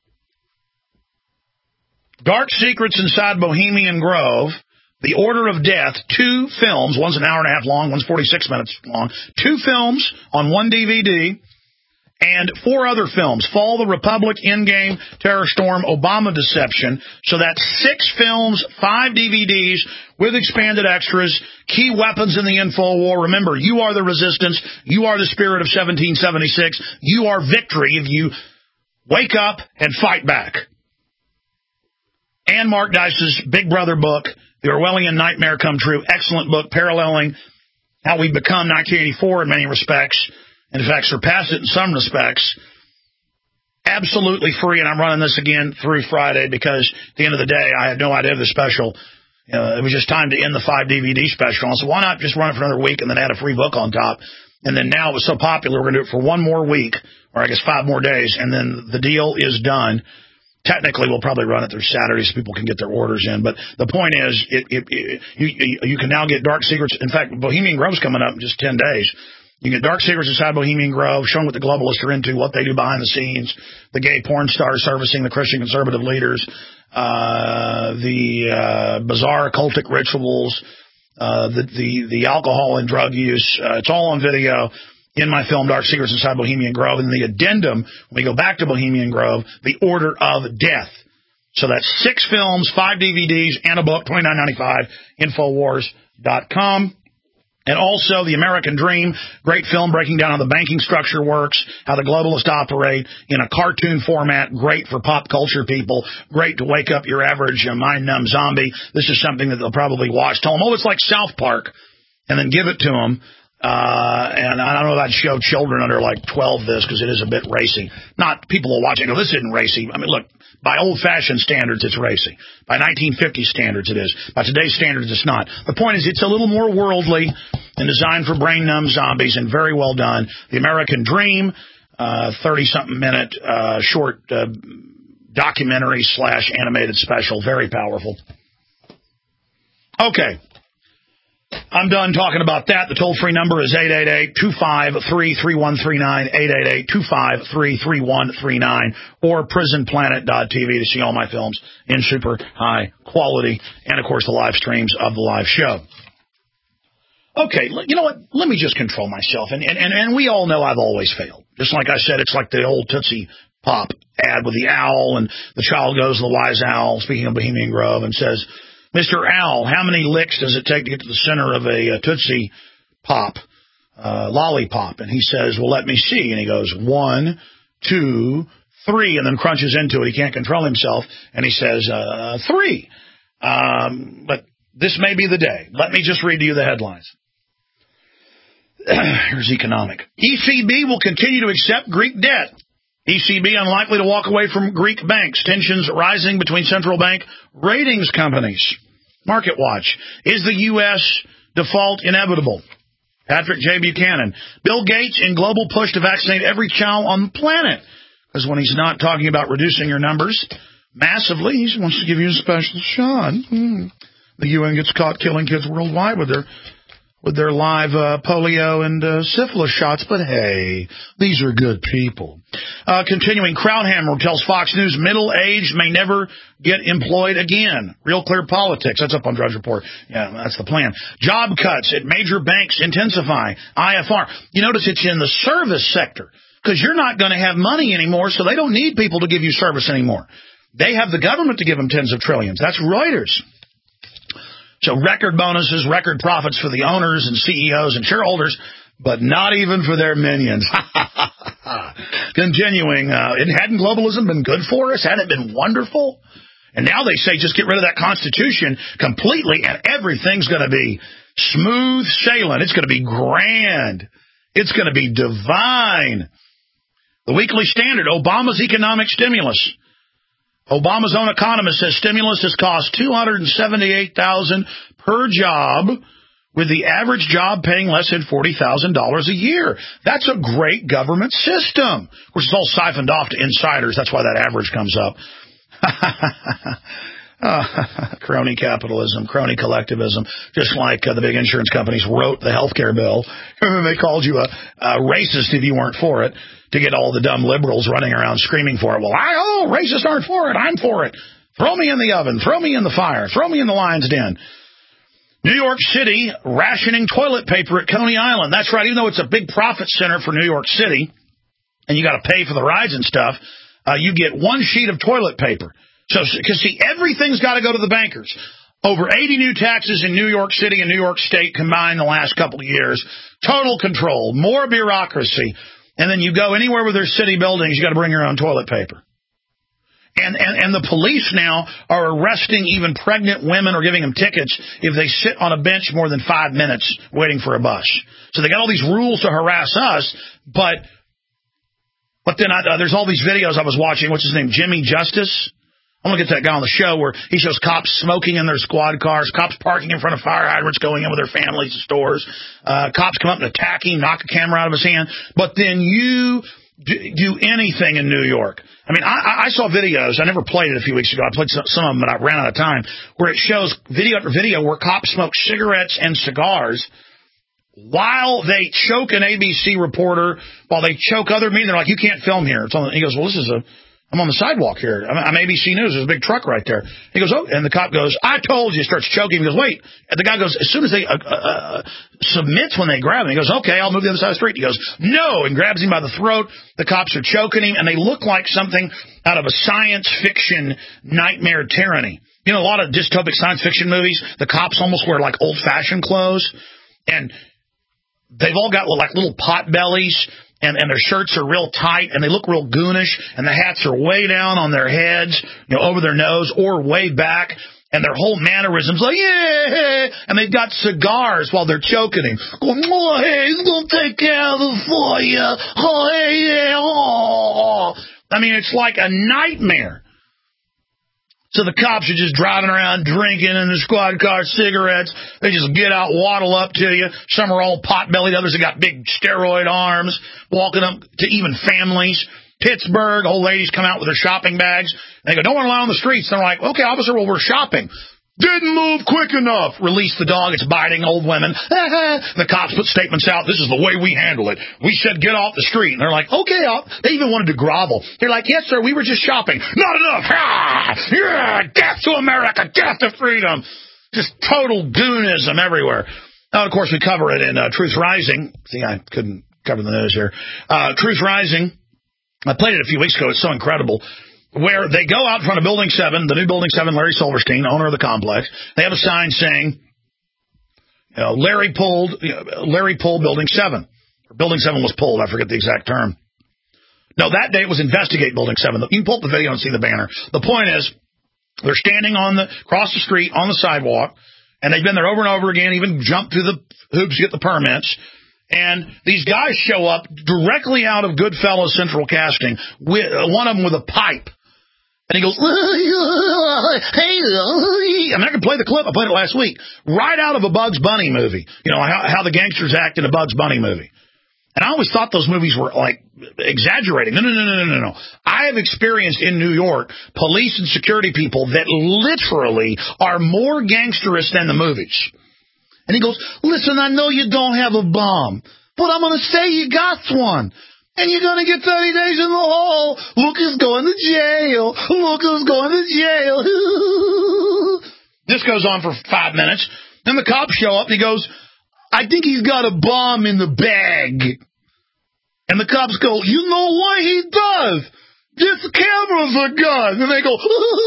Dark Secrets Inside Bohemian Grove, The Order of Death, two films, one's an hour and a half long, one's forty-six minutes long, two films on one D V D, and four other films, Fall the Republic, Endgame, Terror Storm, Obama Deception. So that's six films, five D V Ds with expanded extras, key weapons in the info war. Remember, you are the resistance. You are the spirit of seventeen seventy-six. You are victory if you wake up and fight back. And Mark Dice's Big Brother book, The Orwellian Nightmare Come True. Excellent book paralleling how we've become nineteen eighty-four in many respects. In fact, surpassed it in some respects. Absolutely free, and I'm running this again through Friday because at the end of the day, I had no idea of the special. Uh, it was just time to end the five D V D special. So why not just run it for another week and then add a free book on top? And then now it was so popular, we're going to do it for one more week, or I guess five more days, and then the deal is done. Technically, we'll probably run it through Saturday so people can get their orders in. But the point is, it, it, it, you, you can now get Dark Secrets. In fact, Bohemian Grove's coming up in just ten days. You can get Dark Secrets inside Bohemian Grove, showing what the globalists are into, what they do behind the scenes, the gay porn stars servicing the Christian conservative leaders, uh, the uh, bizarre occultic rituals, uh, the, the, the alcohol and drug use. Uh, it's all on video in my film, Dark Secrets Inside Bohemian Grove. And the addendum, when we go back to Bohemian Grove, the Order of Death. So that's six films, five D V Ds, and a book, twenty-nine ninety-five, Infowars dot com. And also The American Dream, great film breaking down how the banking structure works, how the globalists operate in a cartoon format, great for pop culture people, great to wake up your average uh, mind-numb zombie. This is something that they'll probably watch. Tell them, oh, it's like South Park, and then give it to them. Uh, and I don't know if I'd show children under like twelve this because it is a bit racy. Not people will watch it and go, this isn't racy. I mean, look, by old-fashioned standards, it's racy. By nineteen fifties standards, it is. By today's standards, it's not. The point is, it's a little more worldly and designed for brain-numb zombies and very well done. The American Dream, uh, thirty-something minute uh, short uh, documentary slash animated special. Very powerful. Okay. I'm done talking about that. The toll-free number is eight eight eight, two five three, three one three nine, eight eight eight, two five three, three one three nine, or prison planet dot t v to see all my films in super high quality, and, of course, the live streams of the live show. Okay, you know what? Let me just control myself. And, and, and we all know I've always failed. Just like I said, it's like the old Tootsie Pop ad with the owl, and the child goes to the wise owl, speaking of Bohemian Grove, and says, Mister Owl, how many licks does it take to get to the center of a, a Tootsie Pop, uh, lollipop? And he says, well, let me see. And he goes, one, two, three, and then crunches into it. He can't control himself. And he says, uh, three. Um, but this may be the day. Let me just read to you the headlines. Here's economic. E C B will continue to accept Greek debt. E C B unlikely to walk away from Greek banks. Tensions rising between central bank ratings companies. Market Watch. Is the U S default inevitable? Patrick J. Buchanan. Bill Gates in global push to vaccinate every child on the planet. Because when he's not talking about reducing your numbers massively, he wants to give you a special shot. Hmm. The U N gets caught killing kids worldwide with their with their live uh, polio and uh, syphilis shots, but hey, these are good people. Uh, continuing, Crownhammer tells Fox News middle-aged may never get employed again. Real Clear Politics, that's up on Drudge Report. Yeah, that's the plan. Job cuts at major banks intensify. I F R. You notice it's in the service sector, because you're not going to have money anymore, so they don't need people to give you service anymore. They have the government to give them tens of trillions. That's Reuters. So record bonuses, record profits for the owners and C E Os and shareholders, but not even for their minions. Continuing, uh, it hadn't globalism been good for us? Hadn't it been wonderful? And now they say just get rid of that Constitution completely and everything's going to be smooth sailing. It's going to be grand. It's going to be divine. The Weekly Standard, Obama's economic stimulus. Obama's own economist says stimulus has cost two hundred seventy-eight thousand dollars per job, with the average job paying less than forty thousand dollars a year. That's a great government system. Of course, it's all siphoned off to insiders. That's why that average comes up. uh, crony capitalism, crony collectivism, just like uh, the big insurance companies wrote the health care bill. They called you a, a racist if you weren't for it, to get all the dumb liberals running around screaming for it. Well, I, oh, racists aren't for it. I'm for it. Throw me in the oven. Throw me in the fire. Throw me in the lion's den. New York City rationing toilet paper at Coney Island. That's right. Even though it's a big profit center for New York City, and you got to pay for the rides and stuff, uh, you get one sheet of toilet paper. So, because see, everything's got to go to the bankers. Over eighty new taxes in New York City and New York State combined the last couple of years. Total control, more bureaucracy. And then you go anywhere where there's city buildings, you got to bring your own toilet paper. And, and and the police now are arresting even pregnant women or giving them tickets if they sit on a bench more than five minutes waiting for a bus. So they got all these rules to harass us, but but then I, uh, there's all these videos I was watching. What's his name? Jimmy Justice. I'm going to get that guy on the show where he shows cops smoking in their squad cars, cops parking in front of fire hydrants, going in with their families to stores. Uh, cops come up and attack him, knock a camera out of his hand. But then you do anything in New York. I mean, I, I saw videos. I never played it a few weeks ago. I played some, some of them, but I ran out of time, where it shows video after video where cops smoke cigarettes and cigars while they choke an A B C reporter, while they choke other media. They're like, you can't film here. It's on the, he goes, well, this is a... I'm on the sidewalk here. I'm, I'm A B C News. There's a big truck right there. He goes, oh, and the cop goes, I told you. Starts choking. He goes, wait. And the guy goes, as soon as they uh, uh, submits when they grab him, he goes, okay, I'll move to the other side of the street. He goes, no, and grabs him by the throat. The cops are choking him, and they look like something out of a science fiction nightmare tyranny. You know, a lot of dystopic science fiction movies, the cops almost wear like old-fashioned clothes, and they've all got like little pot bellies. And, and their shirts are real tight, and they look real goonish, and the hats are way down on their heads, you know, over their nose, or way back, and their whole mannerisms like, yeah, and they've got cigars while they're choking him. Going, oh, hey, he's going to take care of it for you. Oh, hey, yeah, oh. I mean, it's like a nightmare. So the cops are just driving around drinking in the squad car, cigarettes. They just get out, waddle up to you. Some are all pot-bellied. Others have got big steroid arms, walking up to even families. Pittsburgh, old ladies come out with their shopping bags. They go, don't want to lie on the streets. They're like, okay, officer, well, we're shopping. Didn't move quick enough. Release the dog. It's biting old women. The cops put statements out. This is the way we handle it. We said get off the street. And they're like, okay. I'll. They even wanted to grovel. They're like, yes, sir, we were just shopping. Not enough. Ha! Yeah, death to America. Death to freedom. Just total goonism everywhere. Now, of course, we cover it in uh, Truth Rising. See, I couldn't cover the news here. Uh, Truth Rising. I played it a few weeks ago. It's so incredible. Where they go out in front of Building seven, the new Building seven, Larry Silverstein, owner of the complex. They have a sign saying, you know, Larry pulled, you know, Larry pulled Building seven. Or Building seven was pulled. I forget the exact term. No, that day it was Investigate Building seven. You can pull up the video and see the banner. The point is, they're standing on the, across the street on the sidewalk, and they've been there over and over again, even jumped through the hoops to get the permits. And these guys show up directly out of Goodfellas Central Casting, with, uh, one of them with a pipe. And he goes, hey, I'm not going to play the clip. I played it last week. Right out of a Bugs Bunny movie. You know, how, how the gangsters act in a Bugs Bunny movie. And I always thought those movies were, like, exaggerating. No, no, no, no, no, no. I have experienced in New York police and security people that literally are more gangsterous than the movies. And he goes, listen, I know you don't have a bomb, but I'm going to say you got one. And you're going to get thirty days in the hole. Look who's going to jail. Look who's going to jail. This goes on for five minutes. Then the cops show up, and he goes, I think he's got a bomb in the bag. And the cops go, you know what he does? This camera's a gun. And they go,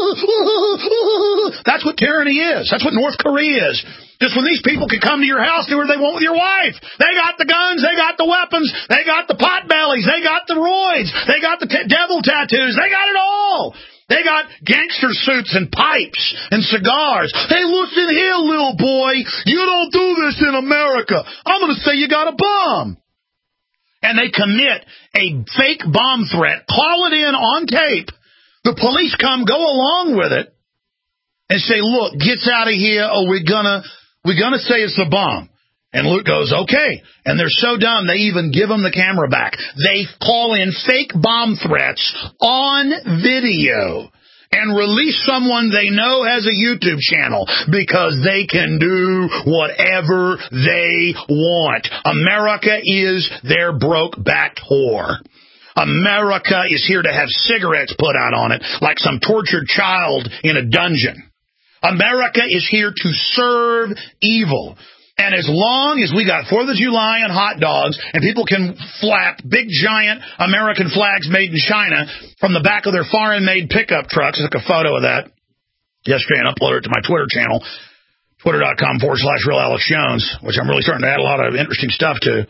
that's what tyranny is. That's what North Korea is. Just when these people can come to your house, do whatever they want with your wife. They got the guns, they got the weapons, they got the pot bellies, they got the roids, they got the t- devil tattoos, they got it all. They got gangster suits and pipes and cigars. Hey, listen here, little boy, you don't do this in America. I'm going to say you got a bomb. And they commit a fake bomb threat, call it in on tape. The police come, go along with it, and say, look, gets out of here, or we're going to... We're going to say it's a bomb. And Luke goes, okay. And they're so dumb, they even give him the camera back. They call in fake bomb threats on video and release someone they know has a YouTube channel because they can do whatever they want. America is their broke-backed whore. America is here to have cigarettes put out on it like some tortured child in a dungeon. America is here to serve evil. And as long as we got fourth of July and hot dogs and people can flap big, giant American flags made in China from the back of their foreign-made pickup trucks, I took a photo of that yesterday and uploaded it to my Twitter channel, twitter.com forward slash real Alex Jones, which I'm really starting to add a lot of interesting stuff to.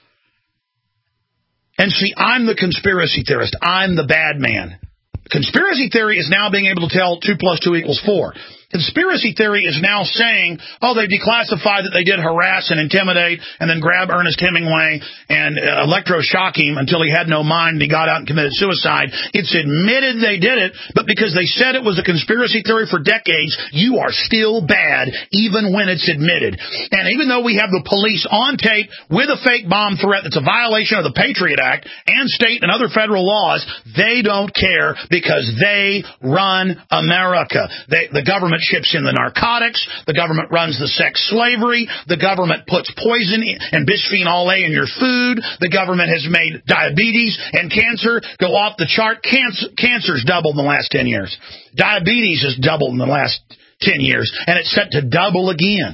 And see, I'm the conspiracy theorist. I'm the bad man. Conspiracy theory is now being able to tell two plus two equals four. Conspiracy theory is now saying, oh, they declassified that they did harass and intimidate and then grab Ernest Hemingway and uh, electroshock him until he had no mind and he got out and committed suicide. It's admitted they did it, but because they said it was a conspiracy theory for decades, you are still bad even when it's admitted. And even though we have the police on tape with a fake bomb threat that's a violation of the Patriot Act and state and other federal laws, they don't care because they run America. They, the government ships in the narcotics. The government runs the sex slavery. The government puts poison and bisphenol A in your food. The government has made diabetes and cancer go off the chart. Cancer, cancer's doubled in the last ten years. Diabetes has doubled in the last ten years, and it's set to double again.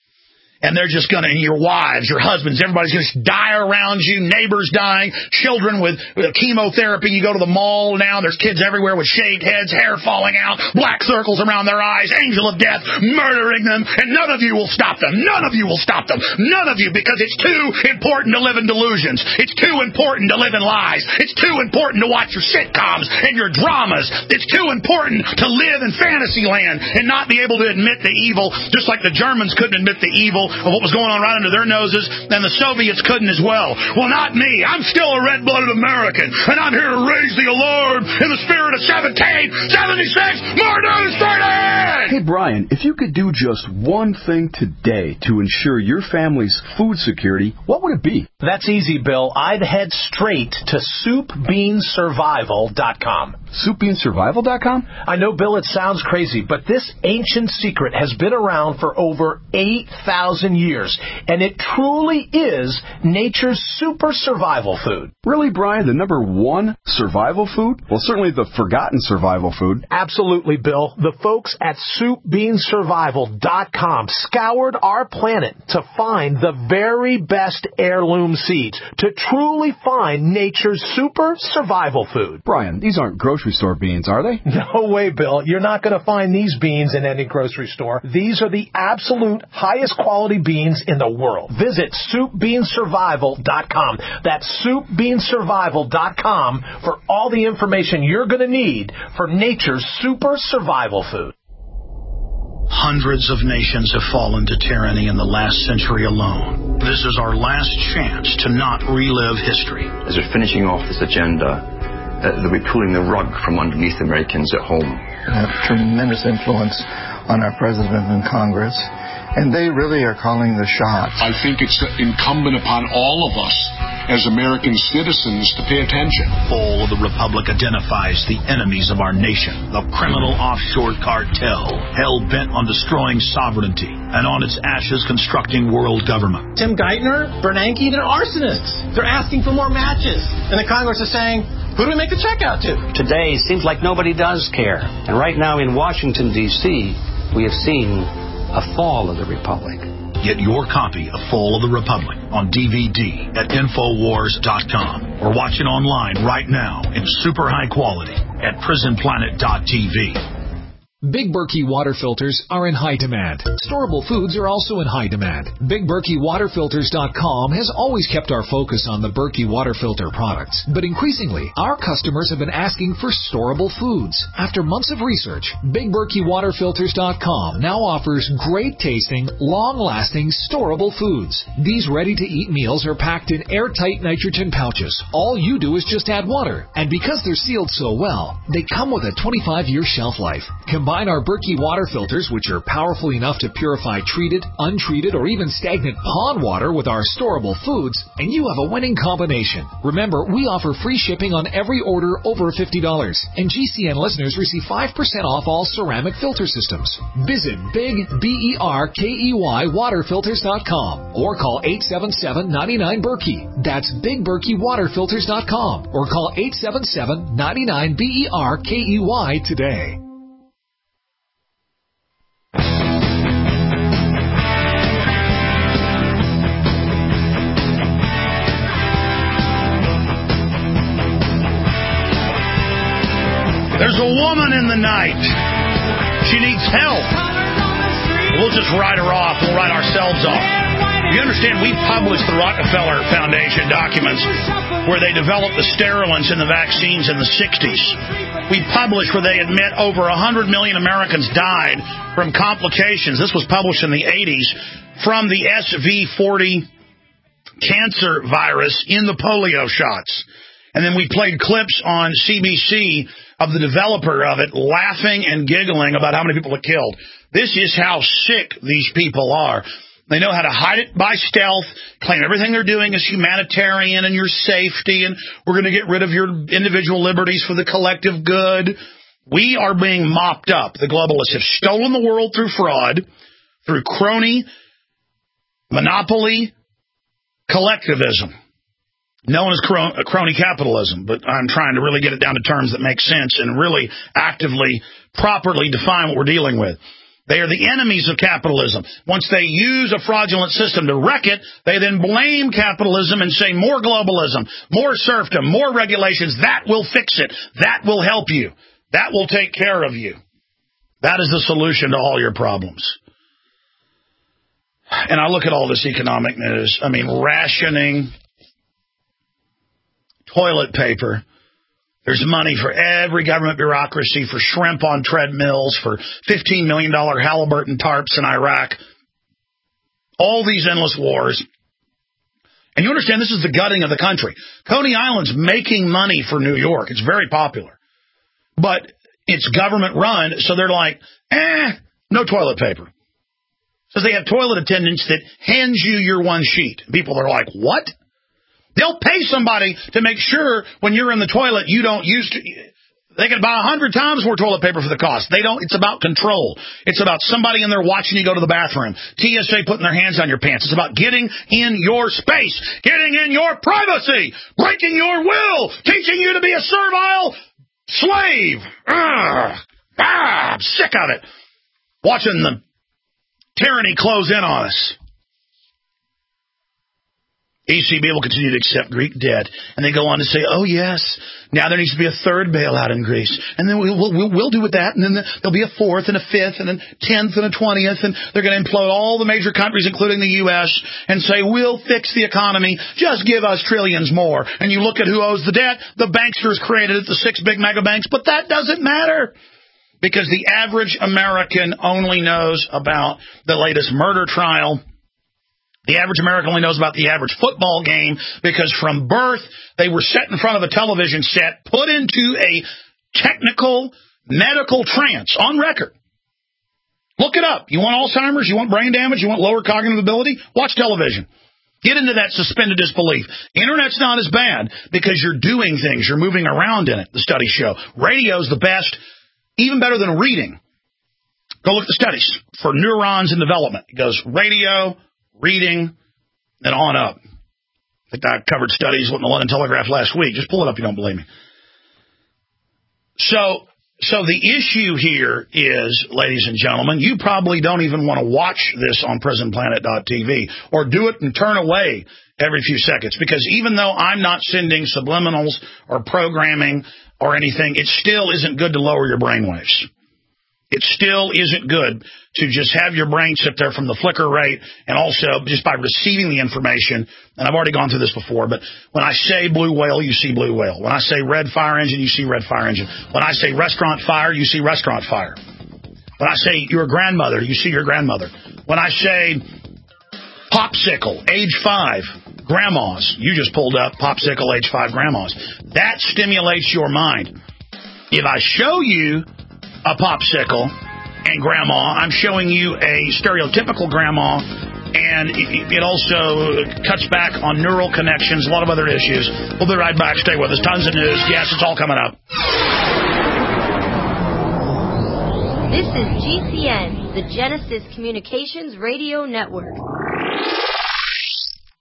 And they're just going to, and your wives, your husbands, everybody's going to die around you, neighbors dying, children with, with chemotherapy. You go to the mall now, there's kids everywhere with shaved heads, hair falling out, black circles around their eyes, angel of death murdering them, and none of you will stop them. None of you will stop them. None of you, because it's too important to live in delusions. It's too important to live in lies. It's too important to watch your sitcoms and your dramas. It's too important to live in fantasy land and not be able to admit the evil, just like the Germans couldn't admit the evil of what was going on right under their noses, and the Soviets couldn't as well. Well, not me. I'm still a red-blooded American, and I'm here to raise the alarm in the spirit of seventeen seventy-six. More news straight ahead! Hey, Brian, if you could do just one thing today to ensure your family's food security, what would it be? That's easy, Bill. I'd head straight to soup bean survival dot com. soup bean survival dot com? I know, Bill, it sounds crazy, but this ancient secret has been around for over eight thousand years, and it truly is nature's super survival food. Really, Brian? The number one survival food? Well, certainly the forgotten survival food. Absolutely, Bill. The folks at soup bean survival dot com scoured our planet to find the very best heirloom seeds, to truly find nature's super survival food. Brian, these aren't grocery store beans, are they? No way, Bill. You're not going to find these beans in any grocery store. These are the absolute highest quality beans in the world. Visit soup bean survival dot com. That's soup bean survival dot com for all the information you're going to need for nature's super survival food. Hundreds of nations have fallen to tyranny in the last century alone. This is our last chance to not relive history. As we're finishing off this agenda, uh, that we're pulling the rug from underneath Americans at home. We have tremendous influence on our president and Congress, and they really are calling the shots. I think it's incumbent upon all of us as American citizens to pay attention. Fall of the Republic identifies the enemies of our nation, the criminal offshore cartel, hell-bent on destroying sovereignty, and on its ashes constructing world government. Tim Geithner, Bernanke, they're arsonists. They're asking for more matches. And the Congress is saying, who do we make the check out to? Today, it seems like nobody does care. And right now in Washington, D C, we have seen a fall of the Republic. Get your copy of Fall of the Republic on D V D at Infowars dot com or watch it online right now in super high quality at Prison Planet dot T V. Big Berkey water filters are in high demand. Storable foods are also in high demand. Big Berkey Water Filters dot com has always kept our focus on the Berkey water filter products. But increasingly, our customers have been asking for storable foods. After months of research, Big Berkey Water Filters dot com now offers great tasting, long-lasting, storable foods. These ready-to-eat meals are packed in airtight nitrogen pouches. All you do is just add water. And because they're sealed so well, they come with a twenty-five year shelf life. Combine our Berkey water filters, which are powerful enough to purify treated, untreated, or even stagnant pond water with our storable foods, and you have a winning combination. Remember, we offer free shipping on every order over fifty dollars, and G C N listeners receive five percent off all ceramic filter systems. Visit Big B E R K E Y Water Filters dot com or call eight seven seven, nine nine, Berkey. That's Big Berkey Water Filters dot com or call eight seven seven, nine nine, B E R K E Y today. There's a woman in the night. She needs help. We'll just write her off. We'll write ourselves off. You understand, we published the Rockefeller Foundation documents where they developed the sterilants in the vaccines in the sixties. We published where they admit over one hundred million Americans died from complications. This was published in the eighties from the S V forty cancer virus in the polio shots. And then we played clips on C B C of the developer of it laughing and giggling about how many people it killed. This is how sick these people are. They know how to hide it by stealth, claim everything they're doing is humanitarian and your safety, and we're going to get rid of your individual liberties for the collective good. We are being mopped up. The globalists have stolen the world through fraud, through crony, monopoly, collectivism, known as crony capitalism. But I'm trying to really get it down to terms that make sense and really actively, properly define what we're dealing with. They are the enemies of capitalism. Once they use a fraudulent system to wreck it, they then blame capitalism and say more globalism, more serfdom, more regulations. That will fix it. That will help you. That will take care of you. That is the solution to all your problems. And I look at all this economic news. I mean, rationing, toilet paper. There's money for every government bureaucracy, for shrimp on treadmills, for fifteen million dollars Halliburton tarps in Iraq. All these endless wars. And you understand this is the gutting of the country. Coney Island's making money for New York. It's very popular. But it's government run, so they're like, eh, no toilet paper. So they have toilet attendants that hands you your one sheet. People are like, what? They'll pay somebody to make sure when you're in the toilet you don't use to. They can buy a hundred times more toilet paper for the cost. They don't. It's about control. It's about somebody in there watching you go to the bathroom. T S A putting their hands on your pants. It's about getting in your space, getting in your privacy, breaking your will, teaching you to be a servile slave. Ugh. Ah, I'm sick of it. Watching the tyranny close in on us. E C B will continue to accept Greek debt. And they go on to say, oh, yes, now there needs to be a third bailout in Greece. And then we'll, we'll, we'll do with that. And then there'll be a fourth and a fifth and a tenth and a twentieth. And they're going to implode all the major countries, including the U S, and say, we'll fix the economy. Just give us trillions more. And you look at who owes the debt. The banksters created it, the six big mega banks. But that doesn't matter. Because the average American only knows about the latest murder trial. The average American only knows about the average football game because from birth, they were set in front of a television set, put into a technical medical trance on record. Look it up. You want Alzheimer's? You want brain damage? You want lower cognitive ability? Watch television. Get into that suspended disbelief. Internet's not as bad because you're doing things. You're moving around in it, the studies show. Radio's the best, even better than reading. Go look at the studies for neurons in development. It goes radio, reading, and on up. I think I covered studies in the London Telegraph last week. Just pull it up if you don't believe me. So, so the issue here is, ladies and gentlemen, you probably don't even want to watch this on prison planet dot t v or do it and turn away every few seconds because even though I'm not sending subliminals or programming or anything, it still isn't good to lower your brainwaves. It still isn't good to just have your brain sit there from the flicker rate and also just by receiving the information. And I've already gone through this before, but when I say blue whale, you see blue whale. When I say red fire engine, you see red fire engine. When I say restaurant fire, you see restaurant fire. When I say your grandmother, you see your grandmother. When I say popsicle, age five, grandmas, you just pulled up popsicle, age five, grandmas. That stimulates your mind. If I show you a popsicle and grandma, I'm showing you a stereotypical grandma, and it also cuts back on neural connections, a lot of other issues. We'll be right back. Stay with us. Tons of news. Yes, it's all coming up. This is G C N, the Genesis Communications Radio Network.